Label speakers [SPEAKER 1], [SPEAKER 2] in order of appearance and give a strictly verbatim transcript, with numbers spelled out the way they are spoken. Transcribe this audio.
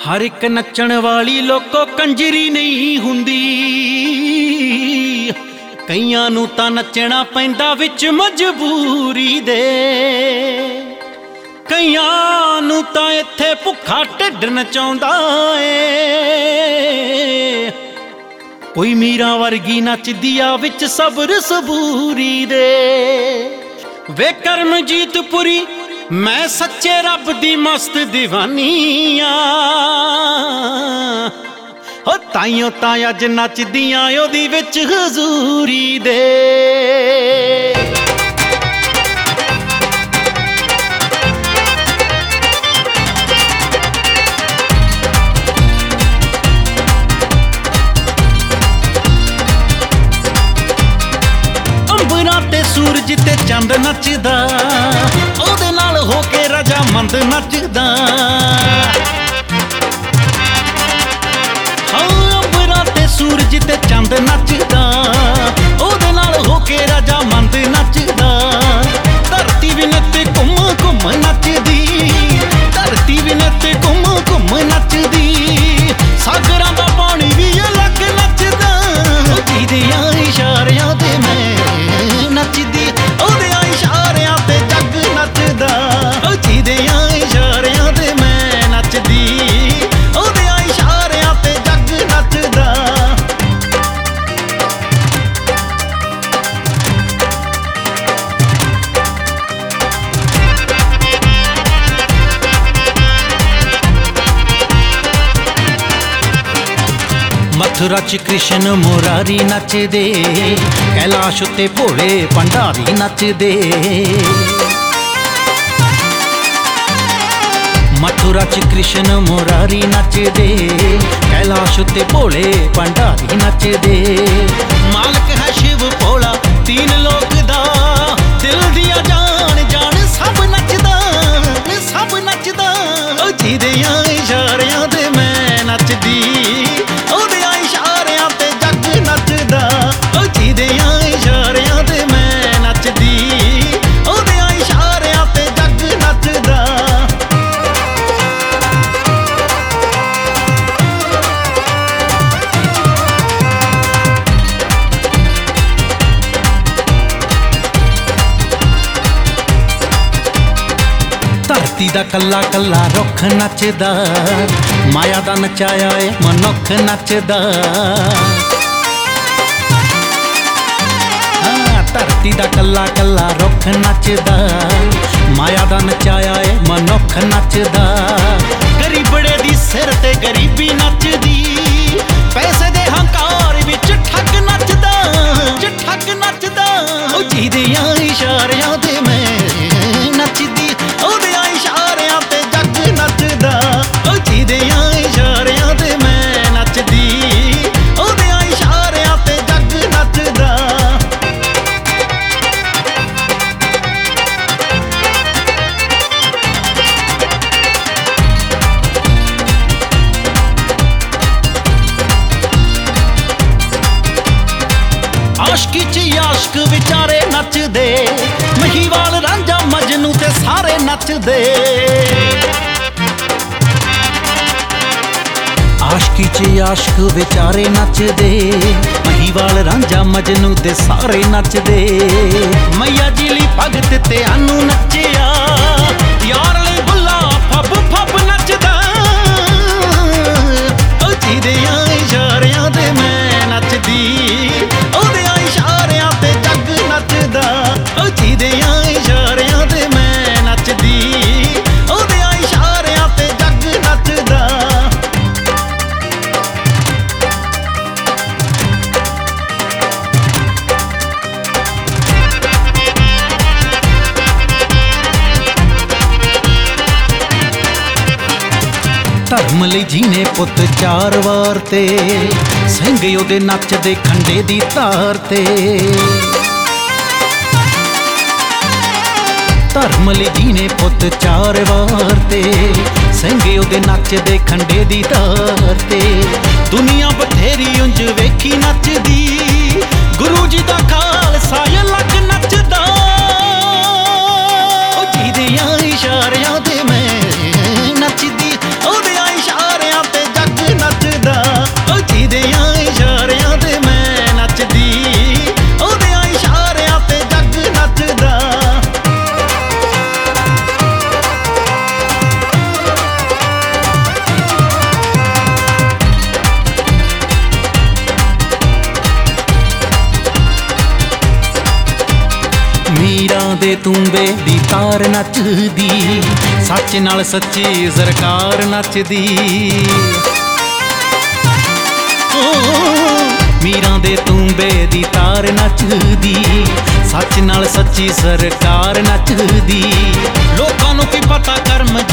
[SPEAKER 1] हर एक नचण वाली लोको कंजरी नहीं हुंदी, कईयां नूं तां नचना पैंदा विच मजबूरी दे, कईयां नूं तां इत्थे भुखा ढिड नचाउंदा ए। कोई मीरा वर्गी नचदी आ विच सबर सबूरी दे। वे करमजीत पुरी मैं सच्चे रब दी मस्त दीवानी आ, हो ताइयों तां अज नचदियां ओदी विच हजूरी दे। अंबरां ते सूरज ते चंद नचदा, ओदे नाल हो के राजा मंद नचदा। हाँ अंबरां ते सूरज ते चंद नचदा, ओदे नाल हो के राजा मंद नचदा। धरती भी नते घुम घुम नचदी, धरती भी नते घुम घुम नचदी। सागरां दा पानी भी अलग नचदा, जिहदियां इशारियां ते मैं नचदी, ओदियां इशारियां ते जग नचदा। जिहदियां इशारियां ते मैं नचदी, ओदियां इशारियां ते जग नचदा। मथुरा च कृष्ण मुरारी नचदे, कैलाश उत्ते भोले भंडारी नचदे। मथुरा च कृष्ण मुरारी नचदे, कैलाश उत्ते भोले भंडारी नचदे। मालक है शिव भोला तीन लोक दा, दिल दिया जान जान सब नचदा सब नचदा। जिहदियां इशारियां ते मैं नचदी, ओदियां इशारियां ते जग नचदा। जिहदियां इशारियां ते मैं नचदी, ओदियां इशारियां ते जग नचदा। धरती दा कल्ला कल्ला रुख नचदा, माया दा नचाया ए मनुख नचदा। हाँ धरती दा कल्ला कल्ला रुख नचदा, माया दा नचाया ए मनुख नचदा। गरीबड़े दी सिर ते गरीबी नचदी, पैसे दे हंकार विच ठग नचदा ठग नचदा। जिहदियां इशारियां ते मैं नचदी, ओदियां इशारियां ते जग नचदा। जिहदियां इशारियां ते मैं नचदी, ओदियां इशारियां ते जग नचदा। आशकी च आशक विचारे नचदे, महीवाल रांझा मजनू ते सारे नचदे। आशकी च आशक विचारे नचदे, महीवाल रांझा मजनू ते सारे नचदे। मैया जी ली भगत ते आनू नचिया, यार ले बुला फब फब नचदा। जिहदियां इशारियां ते मैं नचदी, ओदियां इशारियां ते जग नचदा। जिहदियां इशारियां ते मैं नचदी, ओदियां इशारियां ते जग नचदा। धर्म लई जीने पुत चार वार ते, ਸਿੰਘ ਉਹਦੇ ਨੱਚਦੇ ਖੰਡੇ ਦੀ ਧਾਰ ਤੇ। ਧਰਮ ਲਈ ਜੀਨੇ ਪੁੱਤ ਚਾਰ ਵਾਰ ਤੇ, ਸਿੰਘ ਉਹਦੇ ਨੱਚਦੇ ਖੰਡੇ ਦੀ ਧਾਰ ਤੇ। ਦੁਨੀਆ ਬਥੇਰੀ ਉਂਝ ਵੇਖੀ ਨੱਚਦੀ, ਗੁਰੂ ਜੀ ਦਾ ਖਾਲਸਾ ਅਲੱਗ ਨੱਚਦਾ। ਜਿਹदियां ਇਸ਼ਾਰਿਆਂ ਤੇ ਮੈਂ ਨੱਚਦੀ, ਉਹਦੇ ਇਸ਼ਾਰਿਆਂ ਦੇ ਤੂੰਬੇ ਦੀ ਤਾਰ ਨੱਚਦੀ, ਸੱਚ ਨਾਲ ਸੱਚੀ ਸਰਕਾਰ ਨੱਚਦੀ। ਮੀਰਾਂ ਦੇ ਤੂੰਬੇ ਦੀ ਤਾਰ ਨੱਚਦੀ, ਸੱਚ ਨਾਲ ਸੱਚੀ ਸਰਕਾਰ ਨੱਚਦੀ। ਲੋਕਾਂ ਨੂੰ ਕੀ ਪਤਾ ਕਰਮ